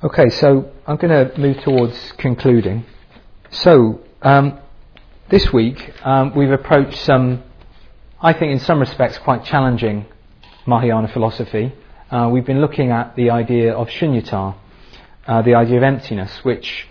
Okay, so I'm going to move towards concluding. So, this week we've approached some, I think in some respects, quite challenging Mahayana philosophy. We've been looking at the idea of shunyata, the idea of emptiness, which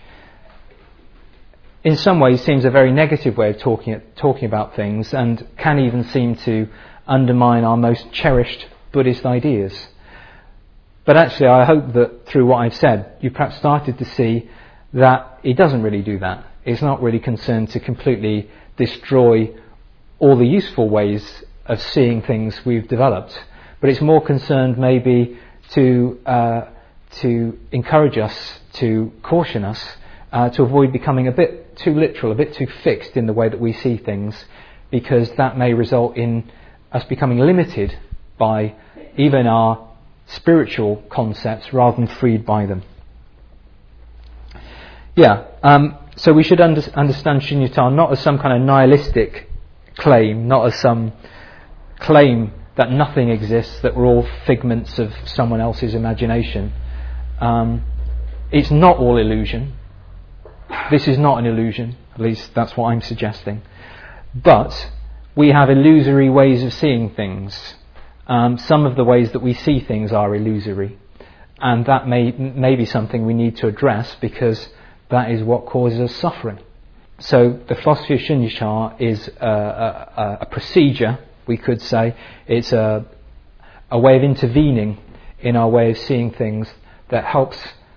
in some ways seems a very negative way of talking about things and can even seem to undermine our most cherished Buddhist ideas. But actually, I hope that through what I've said, you perhaps started to see that it doesn't really do that. It's not really concerned to completely destroy all the useful ways of seeing things we've developed, but it's more concerned maybe to encourage us, to caution us, to avoid becoming a bit too literal, a bit too fixed in the way that we see things, because that may result in us becoming limited by even our spiritual concepts rather than freed by them. So we should understand shunyata not as some kind of nihilistic claim, not as some claim that nothing exists, that we're all figments of someone else's imagination. It's not all illusion. This is not an illusion, at least that's what I'm suggesting. But we have illusory ways of seeing things. Some of the ways that we see things are illusory, and that may be something we need to address, because that is what causes us suffering. So the philosophy of shunyata is a procedure, we could say. It's a way of intervening in our way of seeing things that helps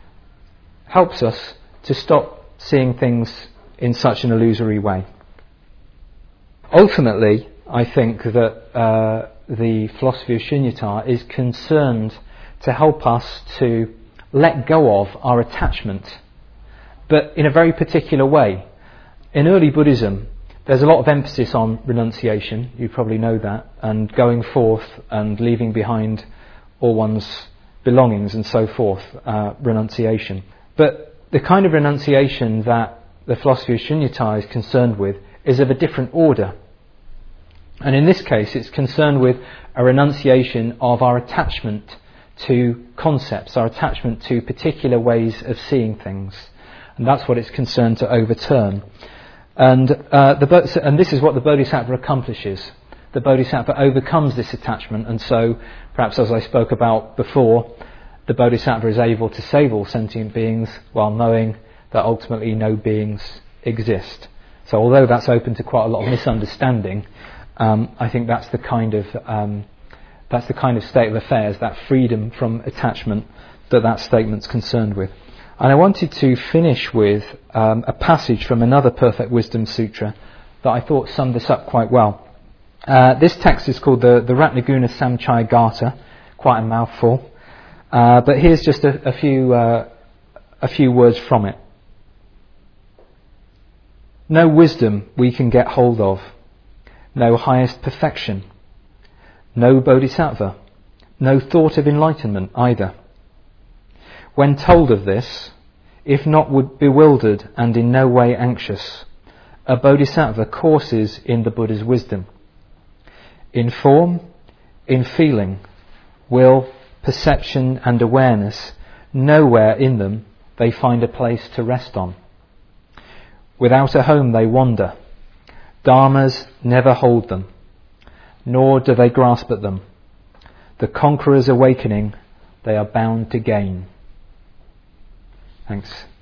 us to stop seeing things in such an illusory way. Ultimately, I think that the philosophy of shunyata is concerned to help us to let go of our attachment, but in a very particular way. In early Buddhism, there's a lot of emphasis on renunciation, you probably know that, and going forth and leaving behind all one's belongings and so forth, renunciation. But the kind of renunciation that the philosophy of shunyata is concerned with is of a different order. And in this case, it's concerned with a renunciation of our attachment to concepts, our attachment to particular ways of seeing things. And that's what it's concerned to overturn. And this is what the Bodhisattva accomplishes. The Bodhisattva overcomes this attachment, and so, perhaps as I spoke about before, the Bodhisattva is able to save all sentient beings while knowing that ultimately no beings exist. So although that's open to quite a lot of misunderstanding, I think that's the kind of state of affairs, that freedom from attachment that statement's concerned with. And I wanted to finish with a passage from another Perfect Wisdom Sutra that I thought summed this up quite well. This text is called the Ratnaguna Samchaya Gatha, quite a mouthful, but here's just a few words from it. No wisdom we can get hold of, no highest perfection, no bodhisattva, no thought of enlightenment either. When told of this, if not bewildered and in no way anxious, a bodhisattva courses in the Buddha's wisdom. In form, in feeling, will, perception and awareness, nowhere in them they find a place to rest on. Without a home they wander. Dharmas never hold them, nor do they grasp at them. The conqueror's awakening they are bound to gain. Thanks.